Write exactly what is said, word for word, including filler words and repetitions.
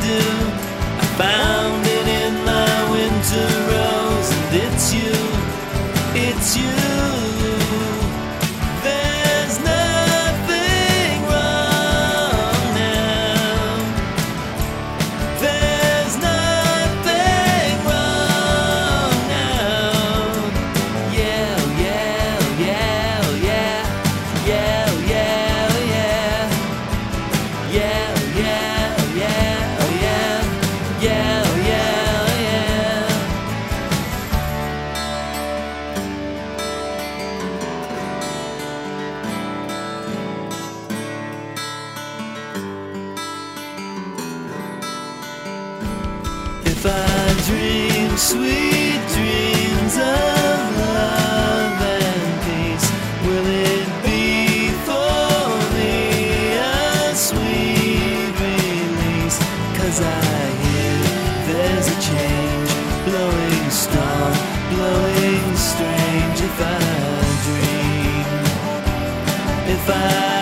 do. I found it in my winter rose, and it's you, it's you. There's nothing wrong now. There's nothing wrong now. Yeah, yeah, yeah, yeah, yeah, yeah, yeah, yeah, yeah, yeah, yeah, yeah, yeah, yeah. If I dream sweet dreams of love and peace, will it be for me a sweet release? 'Cause I hear there's a change, blowing strong, blowing strange. If I dream, if I